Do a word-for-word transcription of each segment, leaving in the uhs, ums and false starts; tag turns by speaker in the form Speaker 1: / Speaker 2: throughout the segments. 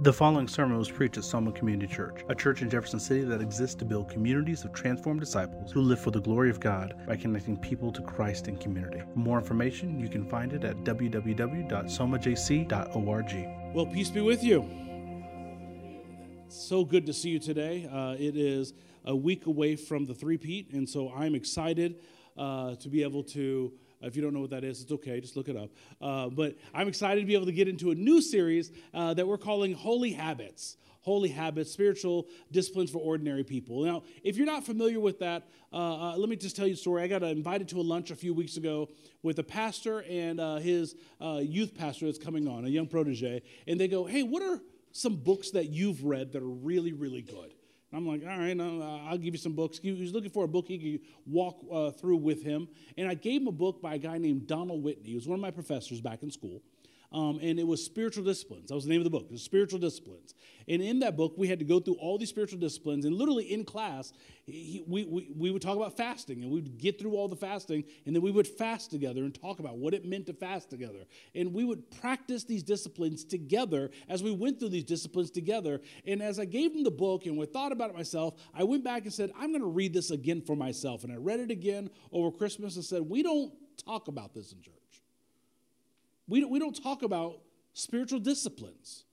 Speaker 1: The following sermon was preached at Soma Community Church, a church in Jefferson City that exists to build communities of transformed disciples who live for the glory of God by connecting people to Christ in community. For more information, you can find it at w w w dot soma j c dot org.
Speaker 2: Well, peace be with you. So good to see you today. Uh, it is a week away from the three-peat, and so I'm excited uh, to be able to. If you don't know what that is, it's okay. Just look it up. Uh, but I'm excited to be able to get into a new series uh, that we're calling Holy Habits. Holy Habits, Spiritual Disciplines for Ordinary People. Now, if you're not familiar with that, uh, uh, let me just tell you a story. I got invited to a lunch a few weeks ago with a pastor and uh, his uh, youth pastor that's coming on, a young protege. And they go, hey, what are some books that you've read that are really, really good? I'm like, all right, I'll give you some books. He was looking for a book he could walk uh, through with him. And I gave him a book by a guy named Donald Whitney. He was one of my professors back in school. Um, and it was Spiritual Disciplines. That was the name of the book. It was Spiritual Disciplines. And in that book, we had to go through all these spiritual disciplines. And literally in class, he, we, we, we would talk about fasting. And we would get through all the fasting. And then we would fast together and talk about what it meant to fast together. And we would practice these disciplines together as we went through these disciplines together. And as I gave him the book and we thought about it myself, I went back and said, I'm going to read this again for myself. And I read it again over Christmas and said, we don't talk about this in church. We don't, we don't talk about spiritual disciplines.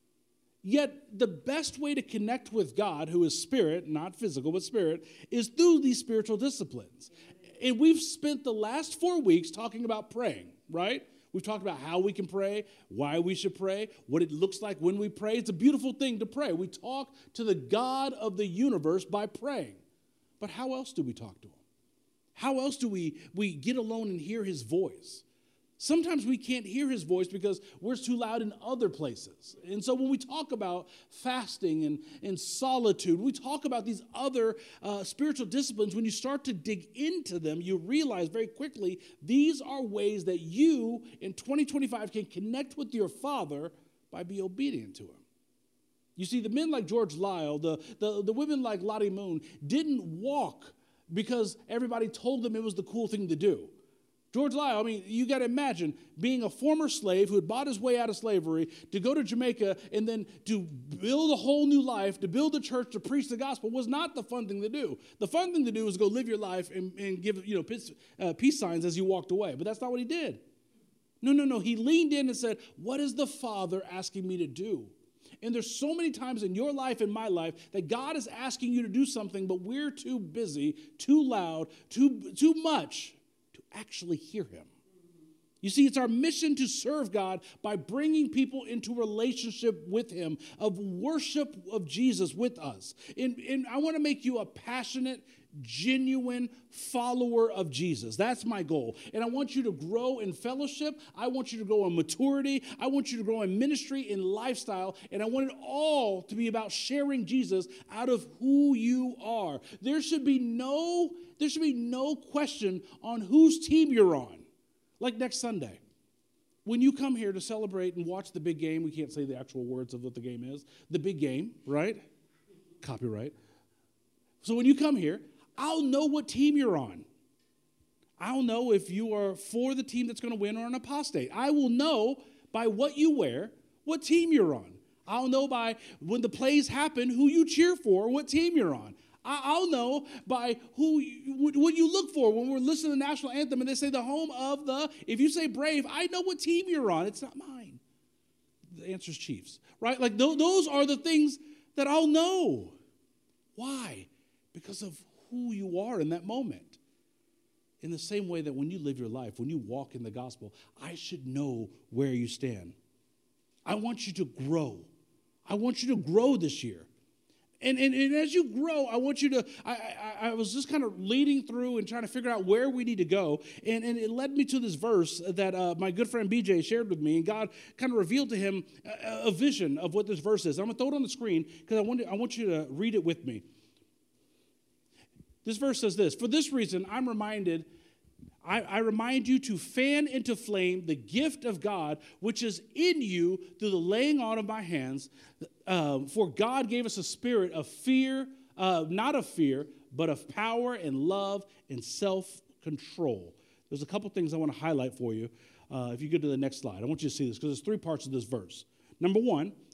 Speaker 2: Yet the best way to connect with God, who is spirit, not physical, but spirit, is through these spiritual disciplines. And we've spent the last four weeks talking about praying, right? We've talked about how we can pray, why we should pray, what it looks like when we pray. It's a beautiful thing to pray. We talk to the God of the universe by praying. But how else do we talk to him? How else do we, we get alone and hear his voice? Sometimes we can't hear his voice because we're too loud in other places. And so when we talk about fasting and, and solitude, we talk about these other uh, spiritual disciplines, when you start to dig into them, you realize very quickly these are ways that you in twenty twenty-five can connect with your Father by being obedient to him. You see, the men like George Lyle, the, the, the women like Lottie Moon didn't walk because everybody told them it was the cool thing to do. George Lyle, I mean, you got to imagine being a former slave who had bought his way out of slavery to go to Jamaica and then to build a whole new life, to build a church, to preach the gospel was not the fun thing to do. The fun thing to do was go live your life and, and give, you know, peace, uh, peace signs as you walked away. But that's not what he did. No, no, no. He leaned in and said, what is the Father asking me to do? And there's so many times in your life and my life that God is asking you to do something, but we're too busy, too loud, too, too much actually hear him. You see, it's our mission to serve God by bringing people into relationship with him, of worship of Jesus with us. And, and I want to make you a passionate, genuine follower of Jesus. That's my goal. And I want you to grow in fellowship. I want you to grow in maturity. I want you to grow in ministry, in lifestyle. And I want it all to be about sharing Jesus out of who you are. There should be no, there should be no question on whose team you're on. Like next Sunday, when you come here to celebrate and watch the big game, we can't say the actual words of what the game is, the big game, right? Copyright. So when you come here, I'll know what team you're on. I'll know if you are for the team that's going to win or an apostate. I will know by what you wear what team you're on. I'll know by when the plays happen who you cheer for, what team you're on. I'll know by who you, what you look for when we're listening to the national anthem and they say the home of the, if you say Brave, I know what team you're on. It's not mine. The answer's Chiefs, right? Like th- those are the things that I'll know. Why? Because of who you are in that moment. In the same way that when you live your life, when you walk in the gospel, I should know where you stand. I want you to grow. I want you to grow this year. And, and, and as you grow, I want you to, I, I, I was just kind of leading through and trying to figure out where we need to go. And, and it led me to this verse that uh, my good friend B J shared with me. And God kind of revealed to him a, a vision of what this verse is. I'm going to throw it on the screen because I want, I want you to read it with me. This verse says this: for this reason, I'm reminded, I, I remind you to fan into flame the gift of God, which is in you through the laying on of my hands. Uh, for God gave us a spirit of fear, uh, not of fear, but of power and love and self-control. There's a couple things I want to highlight for you. Uh, if you go to the next slide, I want you to see this because there's three parts of this verse. Number one,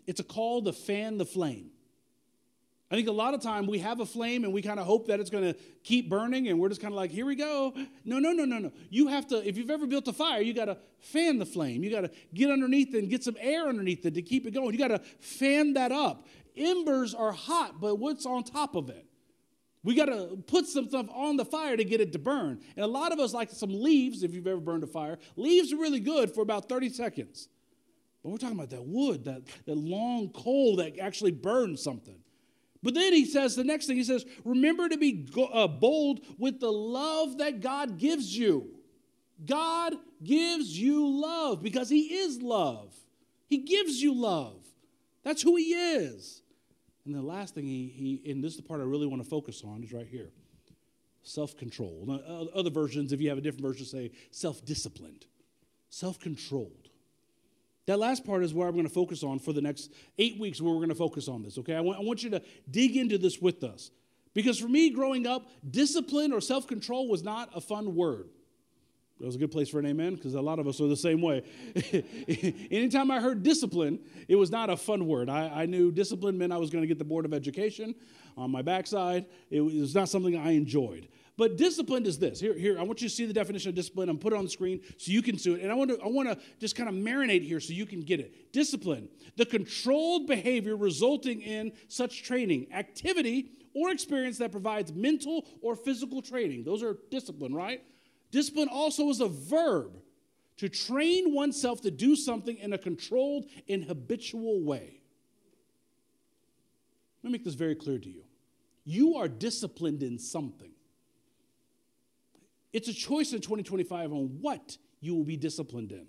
Speaker 2: It's a call to fan the flame. I think a lot of time we have a flame and we kind of hope that it's going to keep burning and we're just kind of like, here we go. No, no, no, no, no. You have to, if you've ever built a fire, you got to fan the flame. You got to get underneath it and get some air underneath it to keep it going. You got to fan that up. Embers are hot, but what's on top of it? We got to put some stuff on the fire to get it to burn. And a lot of us like some leaves, if you've ever burned a fire. Leaves are really good for about thirty seconds. But we're talking about that wood, that, that long coal that actually burns something. But then he says, the next thing he says, remember to be go, uh, bold with the love that God gives you. God gives you love because he is love. He gives you love. That's who he is. And the last thing he, he and this is the part I really want to focus on, is right here. Self-control. Now, other versions, if you have a different version, say self-disciplined. Self-controlled. That last part is where I'm going to focus on for the next eight weeks where we're going to focus on this, okay? I want, I want you to dig into this with us. Because for me, growing up, discipline or self-control was not a fun word. That was a good place for an amen, because a lot of us are the same way. Anytime I heard discipline, it was not a fun word. I, I knew discipline meant I was going to get the Board of Education on my backside. It was not something I enjoyed. But discipline is this. Here, here, I want you to see the definition of discipline. I'm put it on the screen so you can see it. And I want to, I want to just kind of marinate here so you can get it. Discipline, the controlled behavior resulting in such training, activity, or experience that provides mental or physical training. Those are discipline, right? Discipline also is a verb, to train oneself to do something in a controlled and habitual way. Let me make this very clear to you. You are disciplined in something. It's a choice in twenty twenty-five on what you will be disciplined in.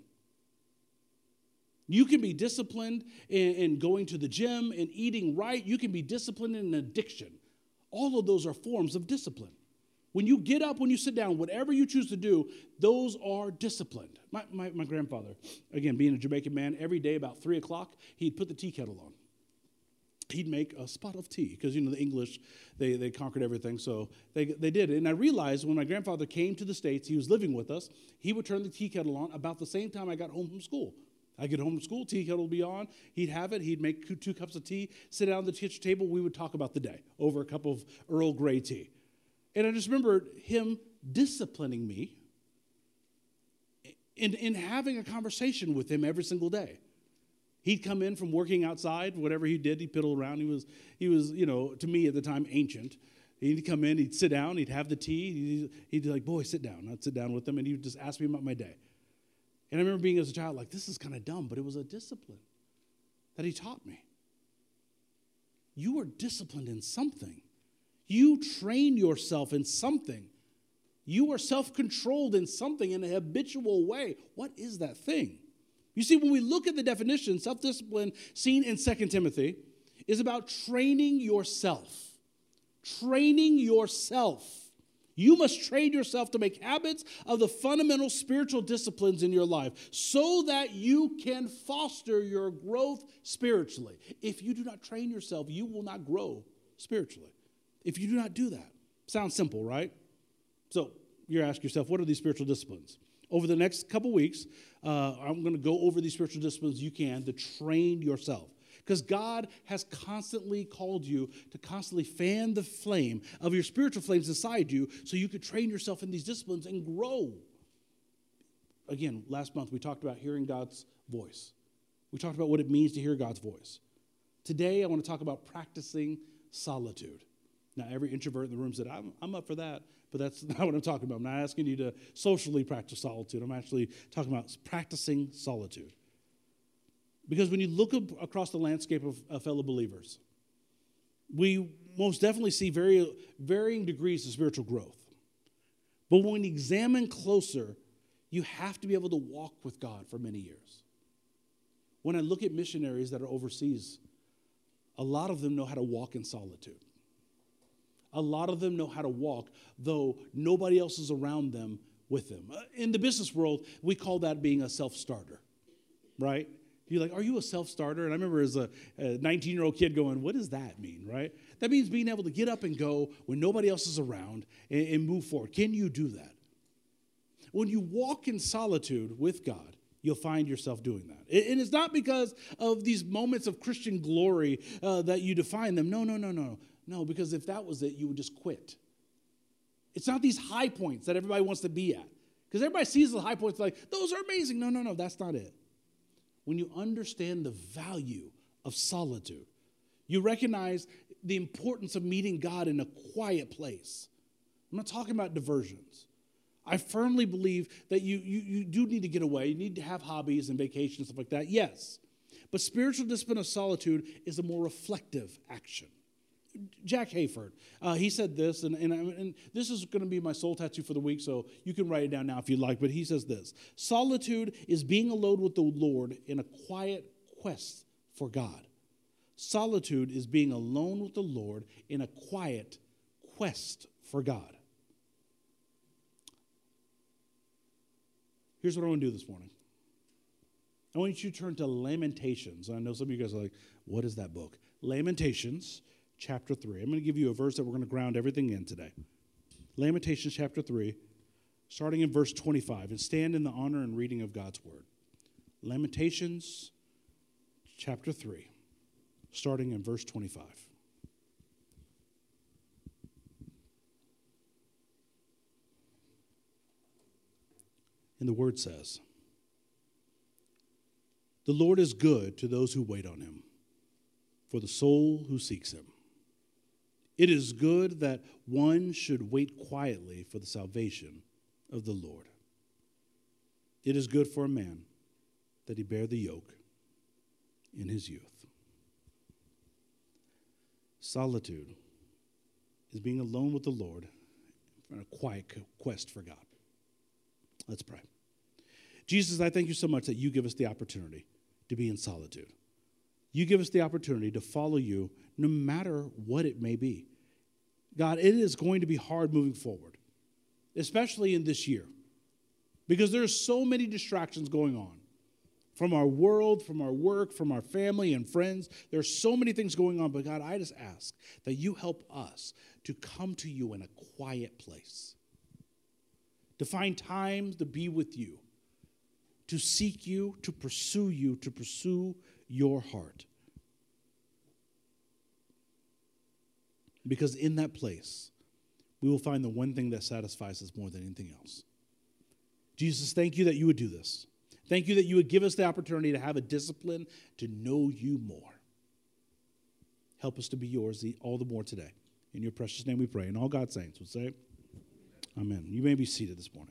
Speaker 2: You can be disciplined in, in going to the gym and eating right. You can be disciplined in addiction. All of those are forms of discipline. When you get up, when you sit down, whatever you choose to do, those are disciplined. My, my, my grandfather, again, being a Jamaican man, every day about three o'clock, he'd put the tea kettle on. He'd make a spot of tea because, you know, the English, they, they conquered everything, so they, they did it. And I realized when my grandfather came to the States, he was living with us, he would turn the tea kettle on about the same time I got home from school. I get home from school, tea kettle would be on, he'd have it, he'd make two, two cups of tea, sit down at the kitchen table, we would talk about the day over a cup of Earl Grey tea. And I just remember him disciplining me in, in having a conversation with him every single day. He'd come in from working outside, whatever he did, he'd piddle around. He was, he was, you know, to me at the time, ancient. He'd come in, he'd sit down, he'd have the tea. He'd, he'd be like, boy, sit down. I'd sit down with him, and he would just ask me about my day. And I remember being as a child like, this is kind of dumb, but it was a discipline that he taught me. You are disciplined in something. You train yourself in something. You are self-controlled in something in a habitual way. What is that thing? You see, when we look at the definition, self-discipline seen in Second Timothy is about training yourself. Training yourself. You must train yourself to make habits of the fundamental spiritual disciplines in your life so that you can foster your growth spiritually. If you do not train yourself, you will not grow spiritually. If you do not do that. Sounds simple, right? So you're asking yourself, what are these spiritual disciplines? Over the next couple weeks, uh, I'm going to go over these spiritual disciplines you can to train yourself. Because God has constantly called you to constantly fan the flame of your spiritual flames inside you so you could train yourself in these disciplines and grow. Again, last month we talked about hearing God's voice. We talked about what it means to hear God's voice. Today I want to talk about practicing solitude. Now, every introvert in the room said, I'm, I'm up for that, but that's not what I'm talking about. I'm not asking you to socially practice solitude. I'm actually talking about practicing solitude. Because when you look up across the landscape of, of fellow believers, we most definitely see very, varying degrees of spiritual growth. But when you examine closer, you have to be able to walk with God for many years. When I look at missionaries that are overseas, a lot of them know how to walk in solitude. A lot of them know how to walk, though nobody else is around them with them. In the business world, we call that being a self-starter, right? You're like, are you a self-starter? And I remember as a nineteen-year-old kid going, what does that mean, right? That means being able to get up and go when nobody else is around and, and move forward. Can you do that? When you walk in solitude with God, you you'll find yourself doing that. And it's not because of these moments of Christian glory uh, that you define them. No, no, no, no. No, because if that was it, you would just quit. It's not these high points that everybody wants to be at. Because everybody sees the high points like, those are amazing. No, no, no, that's not it. When you understand the value of solitude, you recognize the importance of meeting God in a quiet place. I'm not talking about diversions. I firmly believe that you, you, you do need to get away. You need to have hobbies and vacations, stuff like that, yes. But spiritual discipline of solitude is a more reflective action. Jack Hayford, uh, he said this, and, and, and this is going to be my soul tattoo for the week, so you can write it down now if you'd like, but he says this: solitude is being alone with the Lord in a quiet quest for God. Solitude is being alone with the Lord in a quiet quest for God. Here's what I want to do this morning. I want you to turn to Lamentations. I know some of you guys are like, what is that book? Lamentations chapter three. I'm going to give you a verse that we're going to ground everything in today. Lamentations chapter three, starting in verse twenty-five, and stand in the honor and reading of God's word. Lamentations chapter three, starting in verse twenty-five. And the word says, "The Lord is good to those who wait on him, for the soul who seeks him. It is good that one should wait quietly for the salvation of the Lord. It is good for a man that he bear the yoke in his youth." Solitude is being alone with the Lord in a quiet quest for God. Let's pray. Jesus, I thank you so much that you give us the opportunity to be in solitude. You give us the opportunity to follow you no matter what it may be. God, it is going to be hard moving forward, especially in this year, because there are so many distractions going on from our world, from our work, from our family and friends. There are so many things going on, but God, I just ask that you help us to come to you in a quiet place, to find time to be with you, to seek you, to pursue you, to pursue your heart. Because in that place, we will find the one thing that satisfies us more than anything else. Jesus, thank you that you would do this. Thank you that you would give us the opportunity to have a discipline to know you more. Help us to be yours all the more today. In your precious name we pray. And all God's saints would say, amen. You may be seated this morning.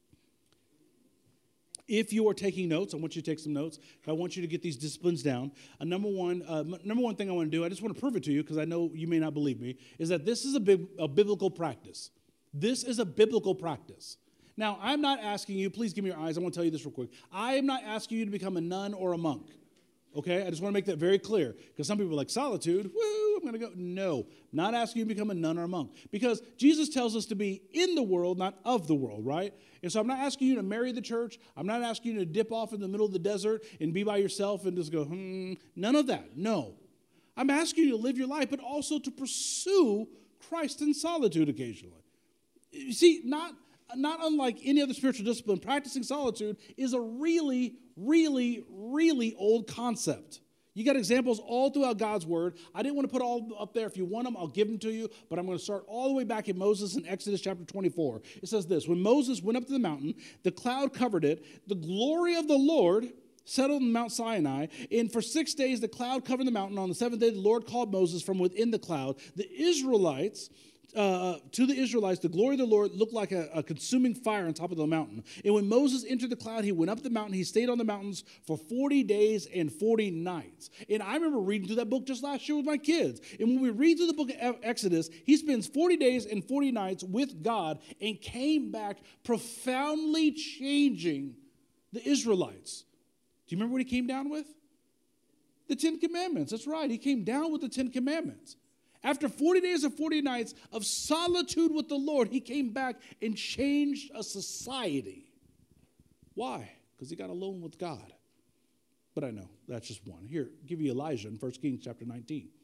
Speaker 2: If you are taking notes, I want you to take some notes. I want you to get these disciplines down. Uh, number one, uh, m- number one thing I want to do, I just want to prove it to you because I know you may not believe me, is that this is a, bib- a biblical practice. This is a biblical practice. Now, I'm not asking you, please give me your eyes. I want to tell you this real quick. I am not asking you to become a nun or a monk. Okay, I just want to make that very clear because some people are like, solitude, woo, I'm going to go. No, not asking you to become a nun or a monk because Jesus tells us to be in the world, not of the world, right? And so I'm not asking you to marry the church. I'm not asking you to dip off in the middle of the desert and be by yourself and just go, hmm, none of that, no. I'm asking you to live your life, but also to pursue Christ in solitude occasionally. You see, not... Not unlike any other spiritual discipline, practicing solitude is a really, really, really old concept. You got examples all throughout God's word. I didn't want to put all up there. If you want them, I'll give them to you. But I'm going to start all the way back in Moses in Exodus chapter twenty-four. It says this: when Moses went up to the mountain, the cloud covered it. The glory of the Lord settled on Mount Sinai. And for six days, the cloud covered the mountain. On the seventh day, the Lord called Moses from within the cloud. The Israelites... Uh, to the Israelites, the glory of the Lord looked like a, a consuming fire on top of the mountain. And when Moses entered the cloud, he went up the mountain. He stayed on the mountains for forty days and forty nights. And I remember reading through that book just last year with my kids. And when we read through the book of Exodus, he spends forty days and forty nights with God and came back profoundly changing the Israelites. Do you remember what he came down with? The Ten Commandments. That's right. He came down with the Ten Commandments. After forty days and forty nights of solitude with the Lord, he came back and changed a society. Why? Because he got alone with God. But I know, that's just one. Here, give you Elijah in First Kings chapter nineteen.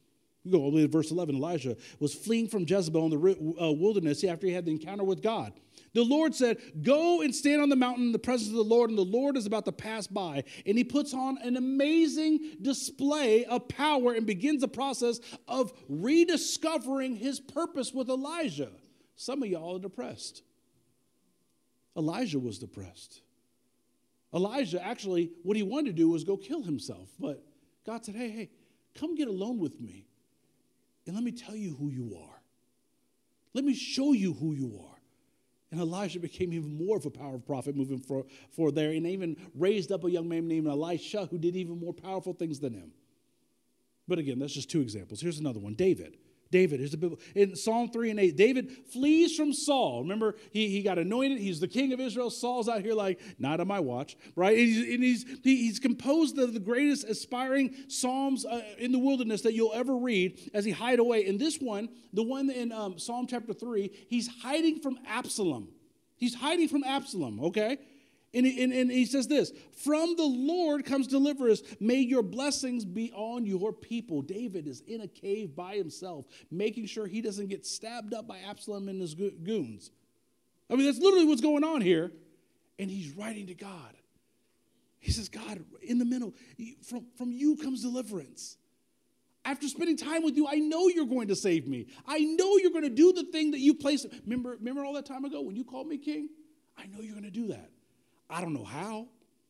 Speaker 2: You go all the way to verse eleven. Elijah was fleeing from Jezebel in the uh, wilderness after he had the encounter with God. The Lord said, go and stand on the mountain in the presence of the Lord, and the Lord is about to pass by. And he puts on an amazing display of power and begins the process of rediscovering his purpose with Elijah. Some of y'all are depressed. Elijah was depressed. Elijah, actually, what he wanted to do was go kill himself. But God said, hey, hey, come get alone with me. And let me tell you who you are. Let me show you who you are. And Elijah became even more of a powerful prophet moving for, for there, and even raised up a young man named Elisha who did even more powerful things than him. But again, that's just two examples. Here's another one. David. David, here's a bit, in Psalm three and eight, David flees from Saul. Remember, he, he got anointed. He's the king of Israel. Saul's out here like, not on my watch, right? And he's, and he's, he, he's composed the, the greatest aspiring psalms uh, in the wilderness that you'll ever read as he hide away. And this one, the one in um, Psalm chapter three, he's hiding from Absalom. He's hiding from Absalom, okay? And he, and, and he says this, from the Lord comes deliverance. May your blessings be on your people. David is in a cave by himself, making sure he doesn't get stabbed up by Absalom and his goons. I mean, that's literally what's going on here. And he's writing to God. He says, God, in the middle, from, from you comes deliverance. After spending time with you, I know you're going to save me. I know you're going to do the thing that you placed. Remember, remember all that time ago when you called me king? I know you're going to do that. I don't know how.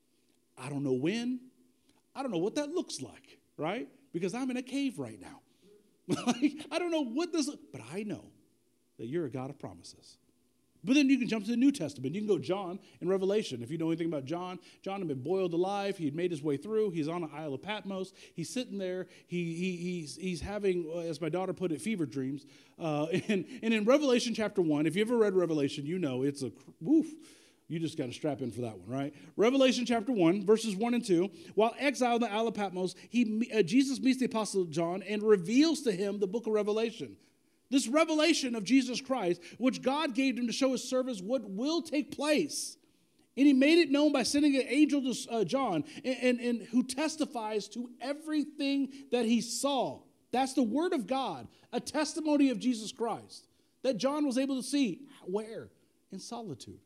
Speaker 2: I don't know when. I don't know what that looks like, right? Because I'm in a cave right now. I don't know what this, but I know that you're a God of promises. But then you can jump to the New Testament. You can go John in Revelation. If you know anything about John, John had been boiled alive. He had made his way through. He's on an Isle of Patmos. He's sitting there. He, he, he's, he's having, as my daughter put it, fever dreams. Uh, and, and in Revelation chapter one, if you ever read Revelation, you know it's a, woof. You just got to strap in for that one, right? Revelation chapter one, verses one and two. While exiled in the Isle of Patmos, he, uh, Jesus meets the Apostle John and reveals to him the book of Revelation. This revelation of Jesus Christ, which God gave him to show his servants what will take place. And he made it known by sending an angel to uh, John, and, and, and who testifies to everything that he saw. That's the word of God, a testimony of Jesus Christ, that John was able to see. Where? In solitude.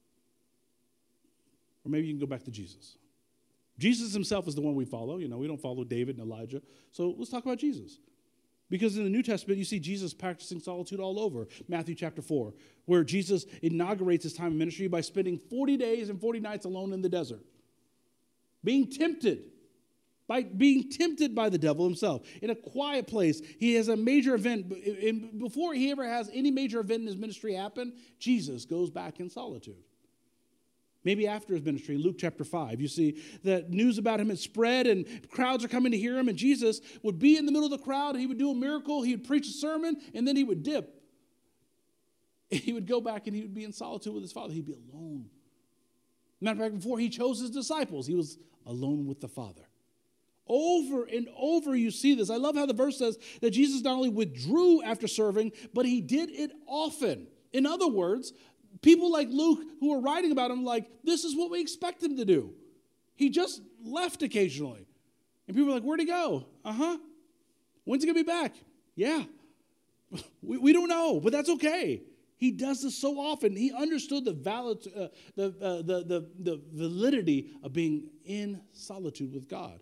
Speaker 2: Or maybe you can go back to Jesus. Jesus himself is the one we follow. You know, we don't follow David and Elijah. So let's talk about Jesus. Because in the New Testament, you see Jesus practicing solitude all over. Matthew chapter four, where Jesus inaugurates his time of ministry by spending forty days and forty nights alone in the desert. Being tempted. By being tempted by the devil himself. In a quiet place. He has a major event. And before he ever has any major event in his ministry happen, Jesus goes back in solitude. Maybe after his ministry, in Luke chapter five, you see that news about him had spread and crowds are coming to hear him, and Jesus would be in the middle of the crowd. He would do a miracle. He would preach a sermon, and then he would dip. And he would go back and he would be in solitude with his Father. He'd be alone. Matter of fact, before he chose his disciples, he was alone with the Father. Over and over you see this. I love how the verse says that Jesus not only withdrew after serving, but he did it often. In other words, people like Luke who are writing about him like, this is what we expect him to do. He just left occasionally. And people are like, where'd he go? Uh-huh. When's he going to be back? Yeah. We, we don't know, but that's okay. He does this so often. He understood the, valid, uh, the, uh, the, the, the validity of being in solitude with God.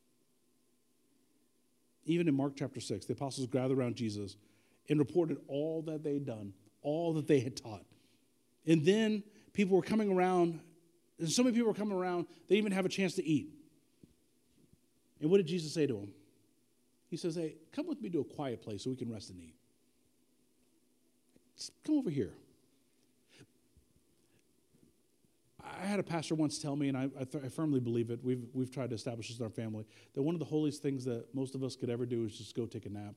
Speaker 2: Even in Mark chapter six, the apostles gathered around Jesus and reported all that they'd done, all that they had taught. And then people were coming around, and so many people were coming around, they didn't even have a chance to eat. And what did Jesus say to them? He says, hey, come with me to a quiet place so we can rest and eat. Just come over here. I had a pastor once tell me, and I, I, th- I firmly believe it, we've, we've tried to establish this in our family, that one of the holiest things that most of us could ever do is just go take a nap.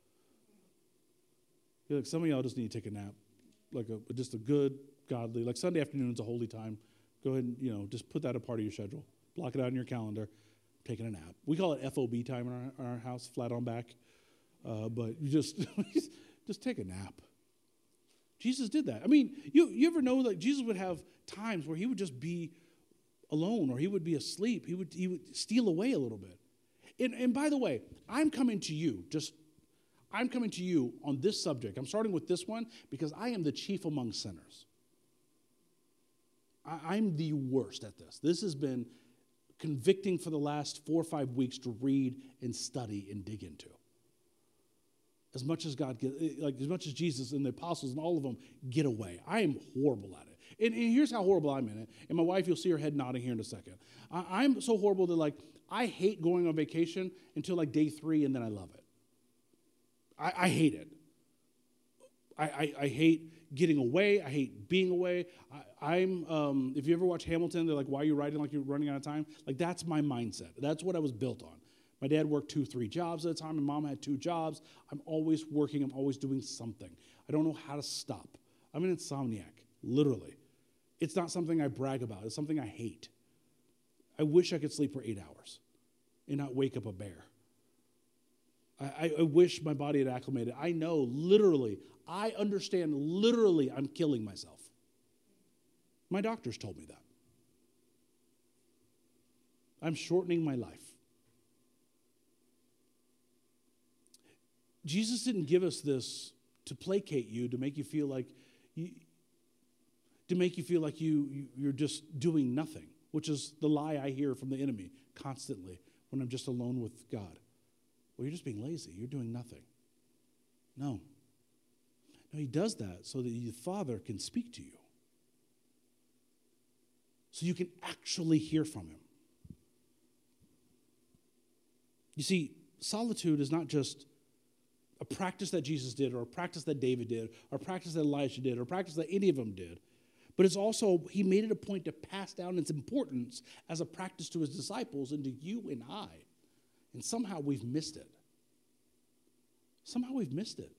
Speaker 2: Like, some of y'all just need to take a nap. Like a, just a good, godly, like Sunday afternoon's a holy time. Go ahead and, you know, just put that a part of your schedule. Block it out in your calendar. Taking a nap. We call it F O B time in our, our house, flat on back. Uh, but you just, just take a nap. Jesus did that. I mean, you, you ever know that Jesus would have times where he would just be alone or he would be asleep. He would, he would steal away a little bit. And, and by the way, I'm coming to you just I'm coming to you on this subject. I'm starting with this one because I am the chief among sinners. I, I'm the worst at this. This has been convicting for the last four or five weeks to read and study and dig into. As much as God, like as much as Jesus and the apostles and all of them get away, I am horrible at it. And, and here's how horrible I'm in it. And my wife, you'll see her head nodding here in a second. I, I'm so horrible that like I hate going on vacation until like day three, and then I love it. I, I hate it. I, I, I hate getting away. I hate being away. I, I'm. Um, if you ever watch Hamilton, they're like, "Why are you writing like you're running out of time?" Like that's my mindset. That's what I was built on. My dad worked two, three jobs at a time. My mom had two jobs. I'm always working. I'm always doing something. I don't know how to stop. I'm an insomniac, literally. It's not something I brag about. It's something I hate. I wish I could sleep for eight hours and not wake up a bear. I, I wish my body had acclimated. I know, literally, I understand, literally, I'm killing myself. My doctors told me that. I'm shortening my life. Jesus didn't give us this to placate you, to make you feel like you, to make you feel like you, you you're just doing nothing, which is the lie I hear from the enemy constantly when I'm just alone with God. Well, you're just being lazy. You're doing nothing. No. No, he does that so that the Father can speak to you. So you can actually hear from him. You see, solitude is not just a practice that Jesus did, or a practice that David did, or a practice that Elijah did, or a practice that any of them did. But it's also, he made it a point to pass down its importance as a practice to his disciples and to you and I. And somehow we've missed it. Somehow we've missed it.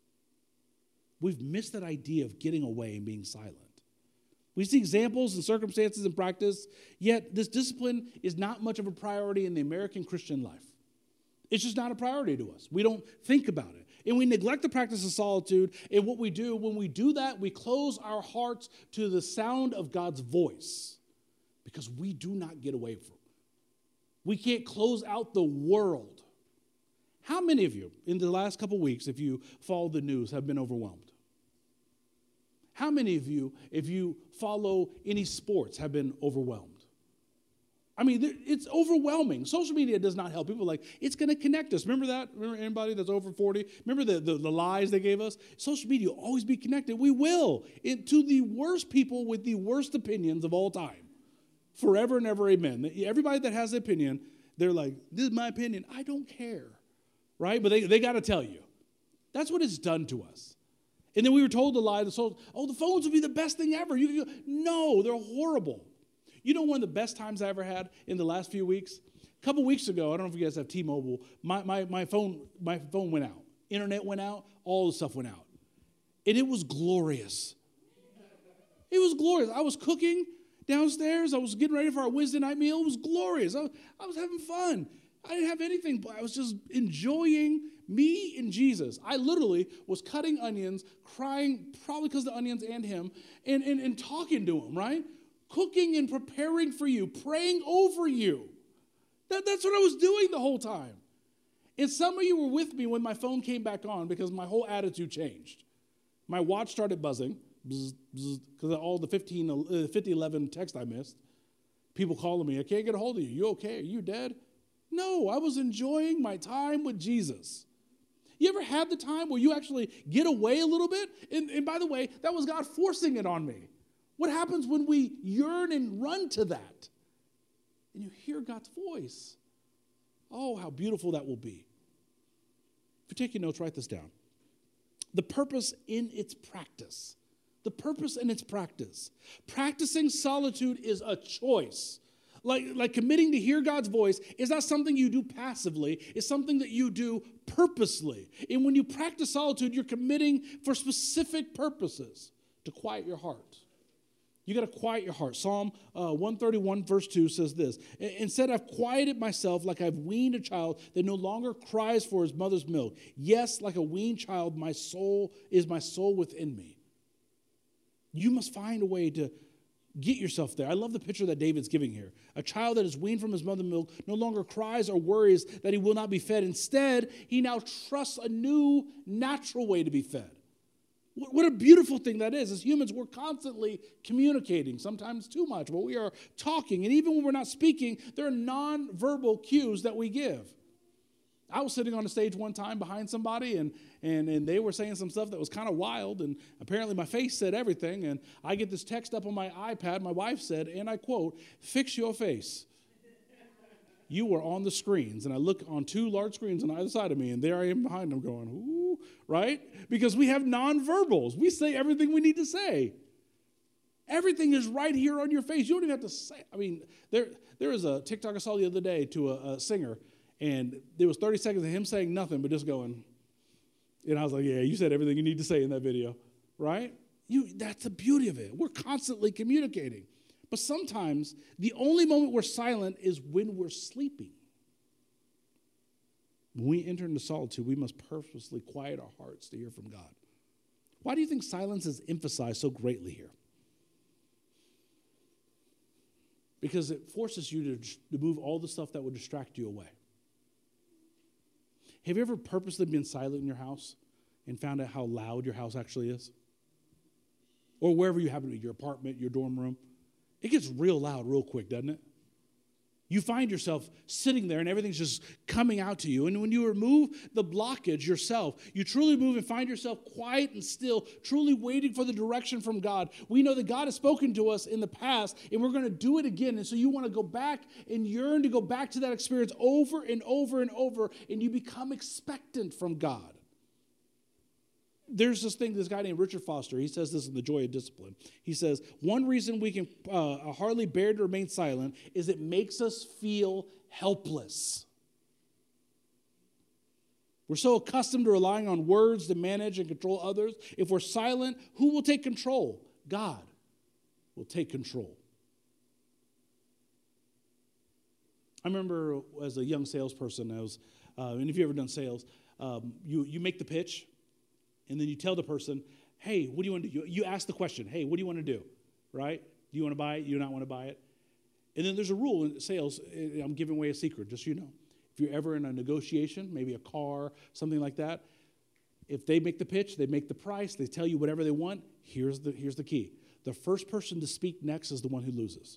Speaker 2: We've missed that idea of getting away and being silent. We see examples and circumstances and practice, yet this discipline is not much of a priority in the American Christian life. It's just not a priority to us. We don't think about it. And we neglect the practice of solitude. And what we do, when we do that, we close our hearts to the sound of God's voice because we do not get away from it. We can't close out the world. How many of you in the last couple weeks, if you follow the news, have been overwhelmed? How many of you, if you follow any sports, have been overwhelmed? I mean, it's overwhelming. Social media does not help. People are like, it's going to connect us. Remember that? Remember anybody that's over forty? Remember the, the, the lies they gave us? Social media will always be connected. We will. It, to the worst people with the worst opinions of all time. Forever and ever, amen. Everybody that has an opinion, they're like, this is my opinion. I don't care. Right? But they, they got to tell you. That's what it's done to us. And then we were told to lie. The oh, the phones will be the best thing ever. You, you, no, they're horrible. You know one of the best times I ever had in the last few weeks? A couple weeks ago, I don't know if you guys have T-Mobile, my, my, my, phone, my phone went out. Internet went out. All the stuff went out. And it was glorious. It was glorious. I was cooking downstairs. I was getting ready for our Wednesday night meal. It was glorious. I, I was having fun. I didn't have anything, but I was just enjoying me and Jesus. I literally was cutting onions, crying, probably because of the onions and him, and, and, and talking to him, right? Cooking and preparing for you, praying over you. That, that's what I was doing the whole time. And some of you were with me when my phone came back on because my whole attitude changed. My watch started buzzing because of all the fifteen, uh, fifty eleven text I missed. People calling me, I can't get a hold of you. You okay? Are you dead? No, I was enjoying my time with Jesus. You ever had the time where you actually get away a little bit? And, and by the way, that was God forcing it on me. What happens when we yearn and run to that? And you hear God's voice. Oh, how beautiful that will be. If you take your notes, write this down. The purpose in its practice. The purpose in its practice. Practicing solitude is a choice. Like, like committing to hear God's voice is not something you do passively. It's something that you do purposely. And when you practice solitude, you're committing for specific purposes to quiet your heart. You got to quiet your heart. Psalm uh, one thirty-one verse two says this. Instead, I've quieted myself like I've weaned a child that no longer cries for his mother's milk. Yes, like a weaned child, my soul is my soul within me. You must find a way to Get yourself there. I love the picture that David's giving here. A child that is weaned from his mother's milk no longer cries or worries that he will not be fed. Instead, he now trusts a new, natural way to be fed. What a beautiful thing that is. As humans, we're constantly communicating, sometimes too much, but we are talking. And even when we're not speaking, there are nonverbal cues that we give. I was sitting on a stage one time behind somebody, and, and, and they were saying some stuff that was kind of wild, and apparently my face said everything, and I get this text up on my iPad. My wife said, and I quote, "Fix your face. You were on the screens." And I look on two large screens on either side of me, and there I am behind them going, ooh, right? Because we have nonverbals. We say everything we need to say. Everything is right here on your face. You don't even have to say. I mean, there there is a TikTok I saw the other day to a, a singer, and there was thirty seconds of him saying nothing but just going. And I was like, yeah, you said everything you need to say in that video, right? You, that's the beauty of it. We're constantly communicating. But sometimes the only moment we're silent is when we're sleeping. When we enter into solitude, we must purposely quiet our hearts to hear from God. Why do you think silence is emphasized so greatly here? Because it forces you to, to move all the stuff that would distract you away. Have you ever purposely been silent in your house and found out how loud your house actually is? Or wherever you happen to be, your apartment, your dorm room. It gets real loud real quick, doesn't it? You find yourself sitting there and everything's just coming out to you. And when you remove the blockage yourself, you truly move and find yourself quiet and still, truly waiting for the direction from God. We know that God has spoken to us in the past, and we're going to do it again. And so you want to go back and yearn to go back to that experience over and over and over, and you become expectant from God. There's this thing, this guy named Richard Foster, he says this in The Joy of Discipline. He says, one reason we can uh, hardly bear to remain silent is it makes us feel helpless. We're so accustomed to relying on words to manage and control others. If we're silent, who will take control? God will take control. I remember as a young salesperson, I was, uh, and if you've ever done sales, um, you, you make the pitch. And then you tell the person, hey, what do you want to do? You, you ask the question, hey, what do you want to do? Right? Do you want to buy it? Do you not want to buy it? And then there's a rule in sales. I'm giving away a secret, just so you know. If you're ever in a negotiation, maybe a car, something like that, if they make the pitch, they make the price, they tell you whatever they want, here's the, here's the key. The first person to speak next is the one who loses.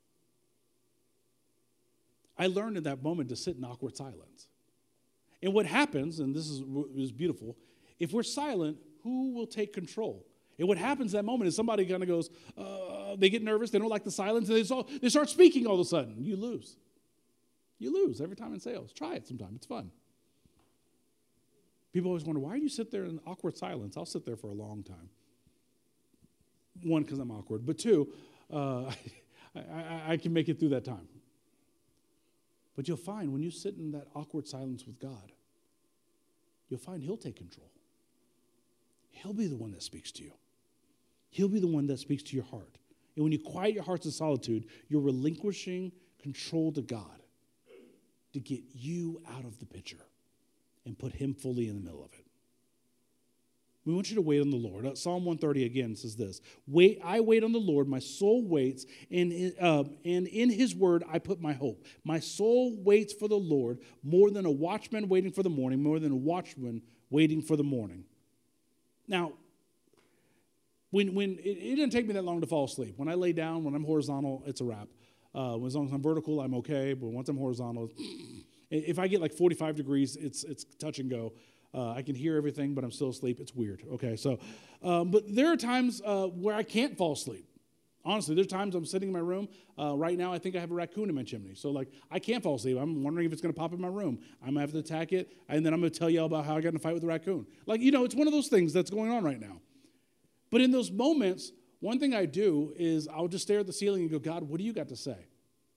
Speaker 2: I learned in that moment to sit in awkward silence. And what happens, and this is, is beautiful, if we're silent, who will take control? And what happens in that moment is somebody kind of goes, uh, they get nervous, they don't like the silence, and they, all, they start speaking all of a sudden. You lose. You lose every time in sales. Try it sometime. It's fun. People always wonder, why do you sit there in awkward silence? I'll sit there for a long time. One, because I'm awkward. But two, uh, I, I, I can make it through that time. But you'll find when you sit in that awkward silence with God, you'll find He'll take control. He'll be the one that speaks to you. He'll be the one that speaks to your heart. And when you quiet your hearts in solitude, you're relinquishing control to God to get you out of the picture and put Him fully in the middle of it. We want you to wait on the Lord. Uh, Psalm one thirty again says this, wait, I wait on the Lord, my soul waits, and, uh, and in His word I put my hope. My soul waits for the Lord more than a watchman waiting for the morning, more than a watchman waiting for the morning. Now, when when it, it didn't take me that long to fall asleep. When I lay down, when I'm horizontal, it's a wrap. Uh, as long as I'm vertical, I'm okay. But once I'm horizontal, if I get like forty-five degrees, it's it's touch and go. Uh, I can hear everything, but I'm still asleep. It's weird. Okay, so, um, but there are times uh, where I can't fall asleep. Honestly, there's times I'm sitting in my room. Uh, right now, I think I have a raccoon in my chimney. So, like, I can't fall asleep. I'm wondering if it's going to pop in my room. I'm going to have to attack it, and then I'm going to tell you all about how I got in a fight with a raccoon. Like, you know, it's one of those things that's going on right now. But in those moments, one thing I do is I'll just stare at the ceiling and go, God, what do you got to say?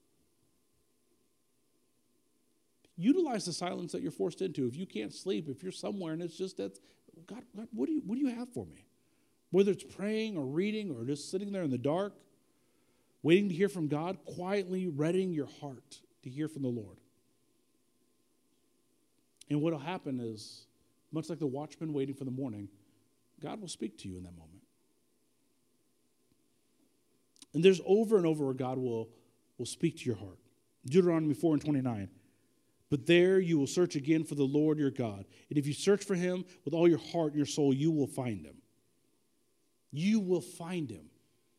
Speaker 2: Utilize the silence that you're forced into. If you can't sleep, if you're somewhere and it's just that, God, God what do you, what do you have for me? Whether it's praying or reading or just sitting there in the dark, waiting to hear from God, quietly readying your heart to hear from the Lord. And what will happen is, much like the watchman waiting for the morning, God will speak to you in that moment. And there's over and over where God will, will speak to your heart. Deuteronomy four and twenty-nine. But there you will search again for the Lord your God. And if you search for him with all your heart and your soul, you will find him. You will find him.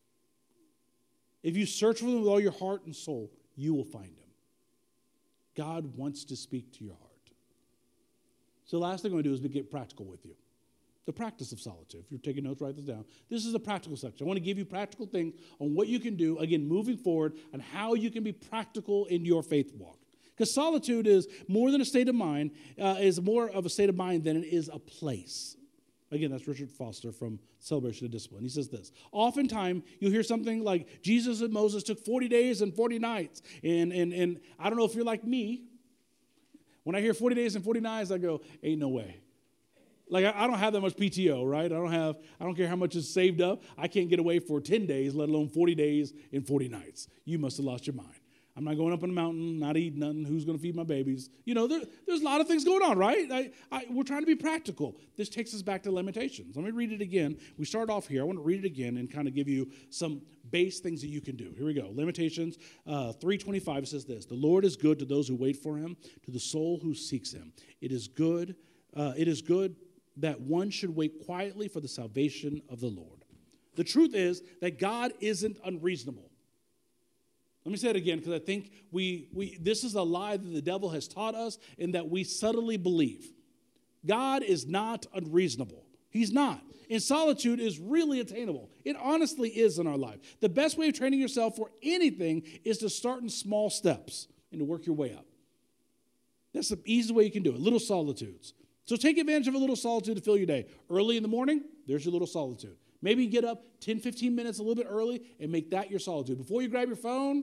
Speaker 2: If you search for him with all your heart and soul, you will find him. God wants to speak to your heart. So the last thing I'm going to do is get practical with you. The practice of solitude. If you're taking notes, write this down. This is the practical section. I want to give you practical things on what you can do, again, moving forward, and how you can be practical in your faith walk. Because solitude is more than a state of mind, uh, is more of a state of mind than it is a place. Again, that's Richard Foster from Celebration of Discipline. He says this. Oftentimes, you'll hear something like Jesus and Moses took forty days and forty nights. And, and, and I don't know if you're like me. When I hear forty days and forty nights, I go, ain't no way. Like, I, I don't have that much P T O, right? I don't have, I don't care how much is saved up. I can't get away for ten days, let alone forty days and forty nights. You must have lost your mind. I'm not going up on the mountain, not eating nothing. Who's going to feed my babies? You know, there, there's a lot of things going on, right? I, I, we're trying to be practical. This takes us back to Lamentations. Let me read it again. We start off here. I want to read it again and kind of give you some base things that you can do. Here we go. Lamentations uh, three twenty-five says this. The Lord is good to those who wait for him, to the soul who seeks him. It is good. Uh, it is good that one should wait quietly for the salvation of the Lord. The truth is that God isn't unreasonable. Let me say it again, because I think we, we this is a lie that the devil has taught us and that we subtly believe. God is not unreasonable. He's not. And solitude is really attainable. It honestly is in our life. The best way of training yourself for anything is to start in small steps and to work your way up. That's the easiest way you can do it, little solitudes. So take advantage of a little solitude to fill your day. Early in the morning, there's your little solitude. Maybe get up ten, fifteen minutes a little bit early and make that your solitude. Before you grab your phone,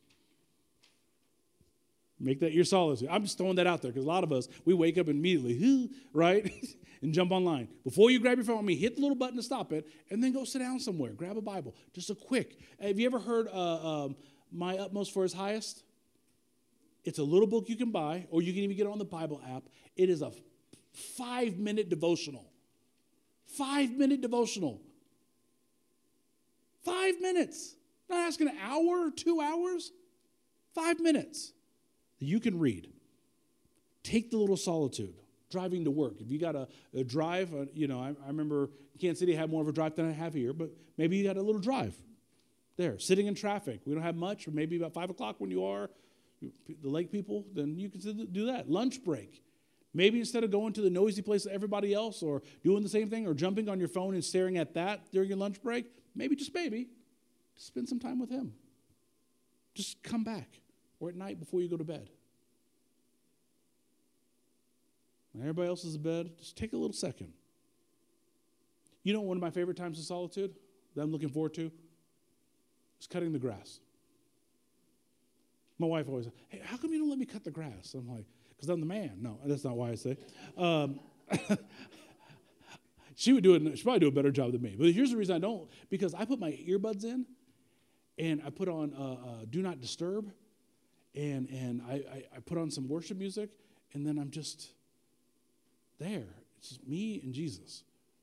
Speaker 2: make that your solitude. I'm just throwing that out there because a lot of us, we wake up immediately, right, and jump online. Before you grab your phone, I mean, hit the little button to stop it and then go sit down somewhere. Grab a Bible. Just a quick. Have you ever heard uh, um, My Utmost for His Highest? It's a little book you can buy, or you can even get it on the Bible app. It is a five-minute devotional. Five-minute devotional. Five minutes. Not asking an hour or two hours. Five minutes that you can read. Take the little solitude. Driving to work. If you got a, a drive, uh, you know, I, I remember Kansas City had more of a drive than I have here, but maybe you got a little drive there. Sitting in traffic. We don't have much, or maybe about five o'clock when you are the lake people, then you can do that. Lunch break. Maybe instead of going to the noisy place of everybody else or doing the same thing or jumping on your phone and staring at that during your lunch break, maybe, just maybe, spend some time with him. Just come back. Or at night before you go to bed. When everybody else is in bed, just take a little second. You know one of my favorite times of solitude that I'm looking forward to? Is cutting the grass. My wife always says, hey, how come you don't let me cut the grass? I'm like, because I'm the man. No, that's not why I say. Um, she would do it. She'd probably do a better job than me. But here's the reason I don't. Because I put my earbuds in, and I put on uh, uh, Do Not Disturb, and and I, I, I put on some worship music, and then I'm just there. It's just me and Jesus.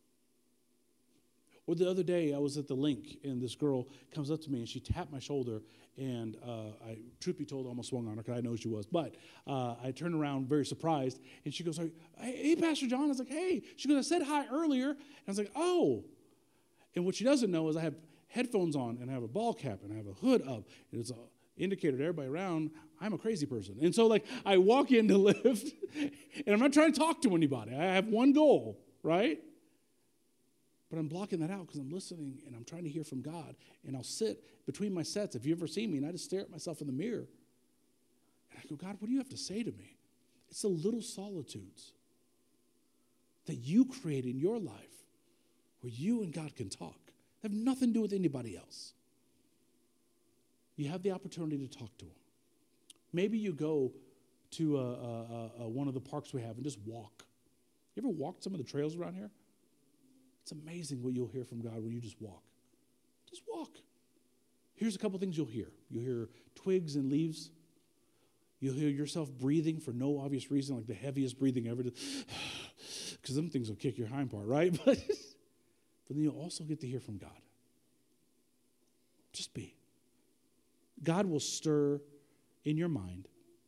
Speaker 2: Or the other day, I was at the Link, and this girl comes up to me, and she tapped my shoulder, and uh, I, truth be told, almost swung on her because I know she was. But uh, I turned around very surprised, and she goes, hey, hey, Pastor John. I was like, hey. She goes, I said hi earlier. And I was like, oh. And what she doesn't know is I have headphones on, and I have a ball cap, and I have a hood up, and it's an indicator to everybody around I'm a crazy person. And so, like, I walk in to lift, and I'm not trying to talk to anybody. I have one goal, right? But I'm blocking that out because I'm listening and I'm trying to hear from God. And I'll sit between my sets. If you ever see me, and I just stare at myself in the mirror. And I go, God, what do you have to say to me? It's the little solitudes that you create in your life where you and God can talk. They have nothing to do with anybody else. You have the opportunity to talk to Him. Maybe you go to uh, uh, uh, one of the parks we have and just walk. You ever walked some of the trails around here? It's amazing what you'll hear from God when you just walk. Just walk. Here's a couple things you'll hear. You'll hear twigs and leaves. You'll hear yourself breathing for no obvious reason, like the heaviest breathing ever. Because them things will kick your hind part, right? But, but then you'll also get to hear from God. Just be. God will stir in your mind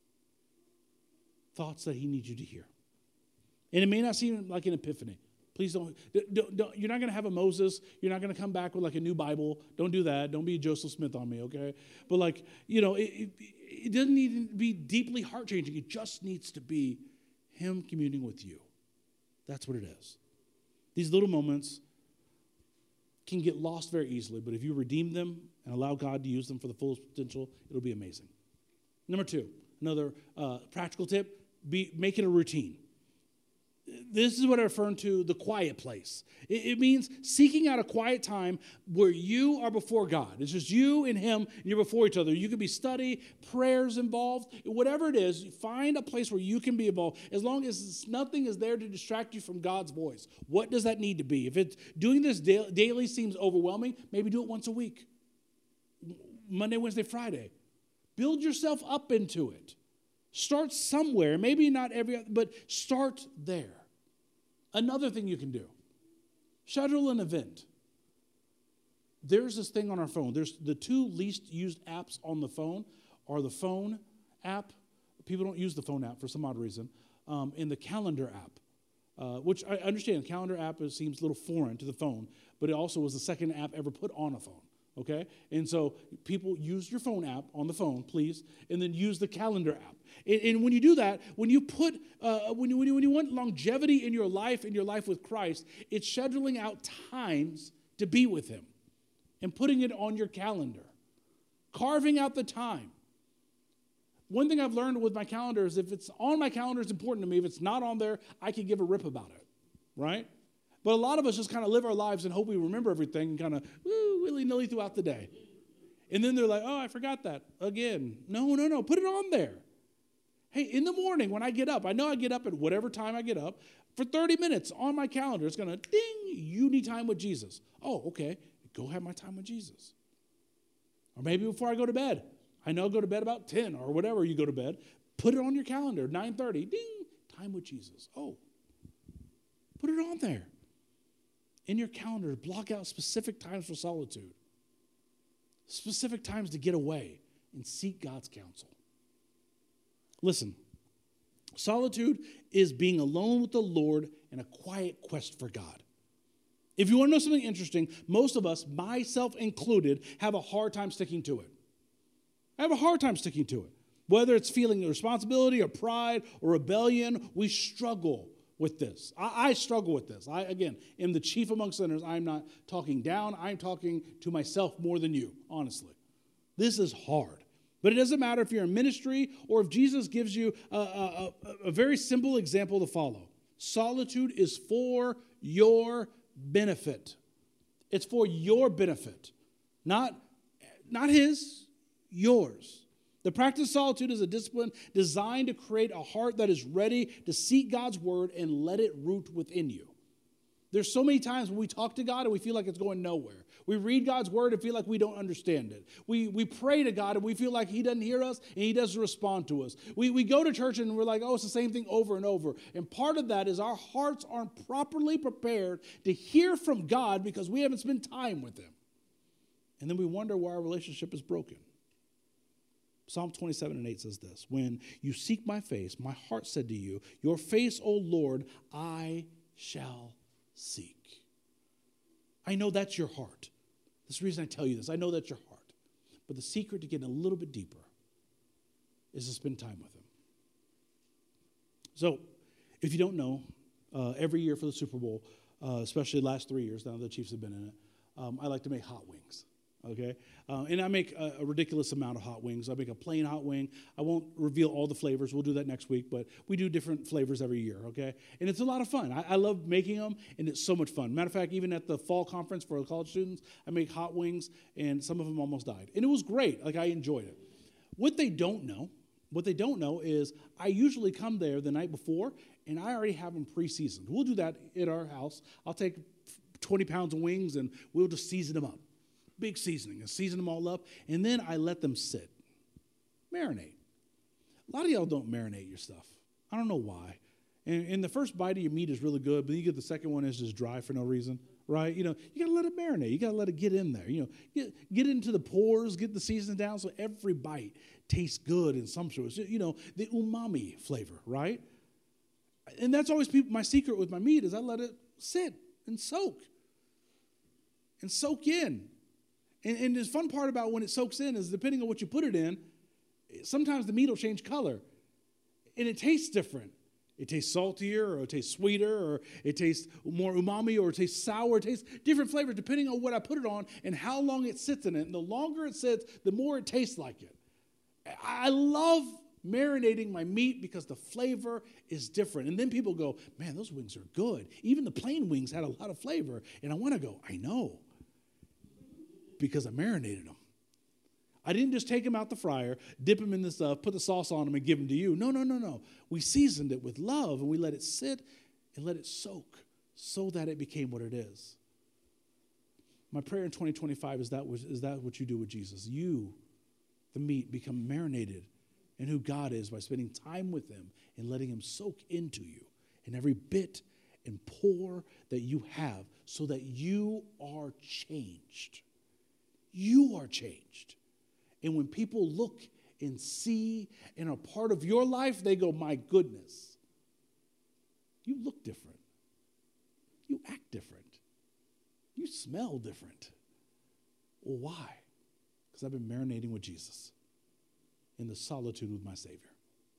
Speaker 2: thoughts that he needs you to hear. And it may not seem like an epiphany. Please don't, don't, don't you're not going to have a Moses. You're not going to come back with like a new Bible. Don't do that. Don't be Joseph Smith on me, okay? But like, you know, it, it, it doesn't need to be deeply heart-changing. It just needs to be him communing with you. That's what it is. These little moments can get lost very easily, but if you redeem them and allow God to use them for the fullest potential, it'll be amazing. Number two, another uh, practical tip, be, make it a routine. This is what I refer to the quiet place. It, it means seeking out a quiet time where you are before God. It's just you and him, and you're before each other. You can be study, prayers involved, whatever it is. Find a place where you can be involved as long as nothing is there to distract you from God's voice. What does that need to be? If it's doing this da- daily seems overwhelming, maybe do it once a week. Monday, Wednesday, Friday. Build yourself up into it. Start somewhere, maybe not every, but start there. Another thing you can do, schedule an event. There's this thing on our phone. There's the two least used apps on the phone are the phone app. People don't use the phone app for some odd reason, um, and the calendar app, uh, which I understand. The calendar app is, seems a little foreign to the phone, but it also was the second app ever put on a phone. Okay? And so people use your phone app on the phone, please, and then use the calendar app. And, and when you do that, when you put, uh, when, you, when, you, when you want longevity in your life, in your life with Christ, it's scheduling out times to be with him and putting it on your calendar, carving out the time. One thing I've learned with my calendar is if it's on my calendar, it's important to me. If it's not on there, I can give a rip about it, right? But a lot of us just kind of live our lives and hope we remember everything and kind of woo, willy-nilly throughout the day. And then they're like, oh, I forgot that again. No, no, no, put it on there. Hey, in the morning when I get up, I know I get up at whatever time I get up, for thirty minutes on my calendar, it's going to ding, you need time with Jesus. Oh, okay, go have my time with Jesus. Or maybe before I go to bed. I know I go to bed about ten or whatever you go to bed. Put it on your calendar, nine thirty, ding, time with Jesus. Oh, put it on there. In your calendar, block out specific times for solitude, specific times to get away and seek God's counsel. Listen, solitude is being alone with the Lord in a quiet quest for God. If you want to know something interesting, most of us, myself included, have a hard time sticking to it. I have a hard time sticking to it. Whether it's feeling responsibility or pride or rebellion, we struggle with this. I, I struggle with this. I, again, am the chief among sinners. I'm not talking down. I'm talking to myself more than you, honestly. This is hard. But it doesn't matter if you're in ministry or if Jesus gives you a, a, a, a very simple example to follow. Solitude is for your benefit. It's for your benefit. Not, not his, yours. The practice of solitude is a discipline designed to create a heart that is ready to seek God's word and let it root within you. There's so many times when we talk to God and we feel like it's going nowhere. We read God's word and feel like we don't understand it. We, we pray to God and we feel like he doesn't hear us and he doesn't respond to us. We, we go to church and we're like, oh, it's the same thing over and over. And part of that is our hearts aren't properly prepared to hear from God because we haven't spent time with him. And then we wonder why our relationship is broken. Psalm twenty-seven and eight says this, when you seek my face, my heart said to you, your face, O Lord, I shall seek. I know that's your heart. That's the reason I tell you this. I know that's your heart. But the secret to getting a little bit deeper is to spend time with him. So, if you don't know, uh, every year for the Super Bowl, uh, especially the last three years, now the Chiefs have been in it, um, I like to make hot wings. Okay, uh, and I make a, a ridiculous amount of hot wings. I make a plain hot wing. I won't reveal all the flavors. We'll do that next week, but we do different flavors every year, okay? And it's a lot of fun. I, I love making them, and it's so much fun. Matter of fact, even at the fall conference for college students, I make hot wings, and some of them almost died. And it was great. Like, I enjoyed it. What they don't know, what they don't know is I usually come there the night before, and I already have them pre-seasoned. We'll do that at our house. I'll take twenty pounds of wings, and we'll just season them up. Big seasoning. I season them all up, and then I let them sit. Marinate. A lot of y'all don't marinate your stuff. I don't know why. And, and the first bite of your meat is really good, but you get the second one is just dry for no reason. right? You know, you got to let it marinate. You got to let it get in there. You know, get, get into the pores, get the seasoning down so every bite tastes good and sumptuous. You know, the umami flavor, right? And that's always people, my secret with my meat is I let it sit and soak and soak in. And, and the fun part about when it soaks in is depending on what you put it in, sometimes the meat will change color and it tastes different. It tastes saltier, or it tastes sweeter, or it tastes more umami, or it tastes sour. It tastes different flavors depending on what I put it on and how long it sits in it. And the longer it sits, the more it tastes like it. I love marinating my meat because the flavor is different. And then people go, man, those wings are good. Even the plain wings had a lot of flavor. And I want to go, I know, because I marinated them. I didn't just take them out the fryer, dip them in the stuff, put the sauce on them, and give them to you. No, no, no, no. We seasoned it with love, and we let it sit and let it soak so that it became what it is. My prayer in twenty twenty-five is that, is that what you do with Jesus. You, the meat, become marinated in who God is by spending time with him and letting him soak into you in every bit and pore that you have so that you are changed. You are changed. And when people look and see and are part of your life, they go, my goodness, you look different. You act different. You smell different. Well, why? Because I've been marinating with Jesus in the solitude with my Savior.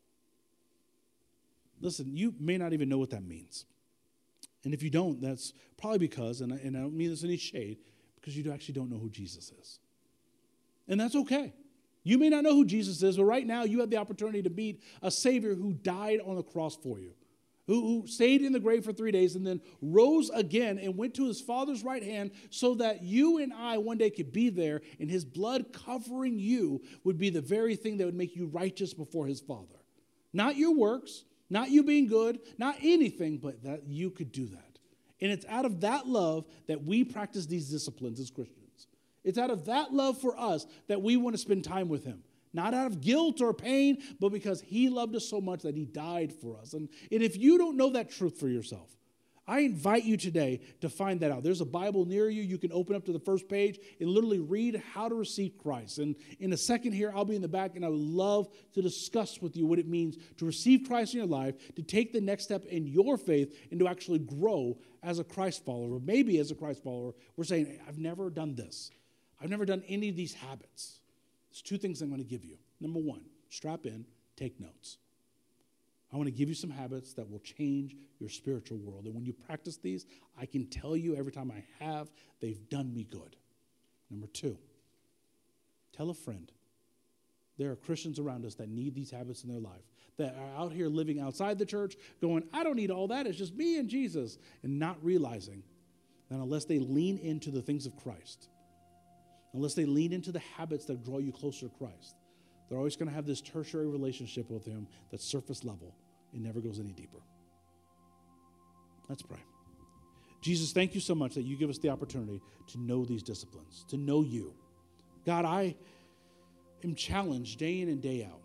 Speaker 2: Listen, you may not even know what that means. And if you don't, that's probably because, and I, and I don't mean this in any shade, because you actually don't know who Jesus is. And that's okay. You may not know who Jesus is, but right now you have the opportunity to meet a Savior who died on the cross for you, who, who stayed in the grave for three days and then rose again and went to his Father's right hand so that you and I one day could be there, and his blood covering you would be the very thing that would make you righteous before his Father. Not your works, not you being good, not anything, but that you could do that. And it's out of that love that we practice these disciplines as Christians. It's out of that love for us that we want to spend time with him. Not out of guilt or pain, but because he loved us so much that he died for us. And, and if you don't know that truth for yourself, I invite you today to find that out. There's a Bible near you. You can open up to the first page and literally read how to receive Christ. And in a second here, I'll be in the back, and I would love to discuss with you what it means to receive Christ in your life, to take the next step in your faith, and to actually grow as a Christ follower. Maybe as a Christ follower, we're saying, hey, I've never done this. I've never done any of these habits. There's two things I'm going to give you. Number one, strap in, take notes. I want to give you some habits that will change your spiritual world. And when you practice these, I can tell you every time I have, they've done me good. Number two, tell a friend. There are Christians around us that need these habits in their life, that are out here living outside the church going, I don't need all that. It's just me and Jesus, and not realizing that unless they lean into the things of Christ, unless they lean into the habits that draw you closer to Christ, they're always going to have this tertiary relationship with him that's surface level. It never goes any deeper. Let's pray. Jesus, thank you so much that you give us the opportunity to know these disciplines, to know you. God, I am challenged day in and day out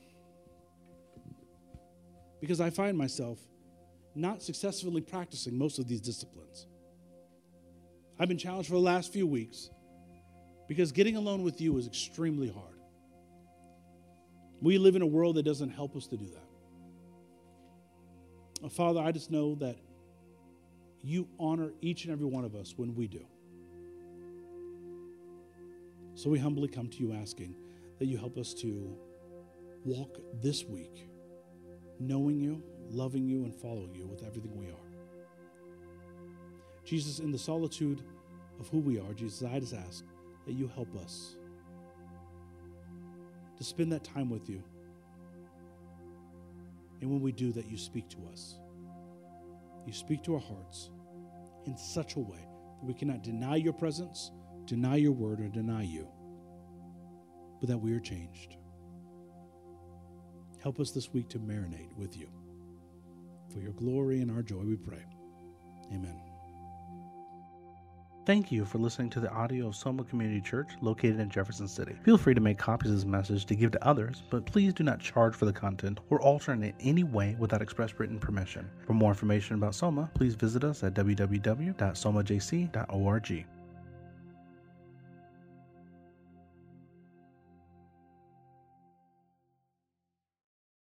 Speaker 2: because I find myself not successfully practicing most of these disciplines. I've been challenged for the last few weeks because getting alone with you is extremely hard. We live in a world that doesn't help us to do that. Oh, Father, I just know that you honor each and every one of us when we do. So we humbly come to you asking that you help us to walk this week knowing you, loving you, and following you with everything we are. Jesus, in the solitude of who we are, Jesus, I just ask that you help us to spend that time with you. And when we do that, you speak to us. You speak to our hearts in such a way that we cannot deny your presence, deny your word, or deny you, but that we are changed. Help us this week to marinate with you. For your glory and our joy, we pray. Amen.
Speaker 1: Thank you for listening to the audio of Soma Community Church located in Jefferson City. Feel free to make copies of this message to give to others, but please do not charge for the content or alter it in any way without express written permission. For more information about Soma, please visit us at w w w dot soma j c dot org.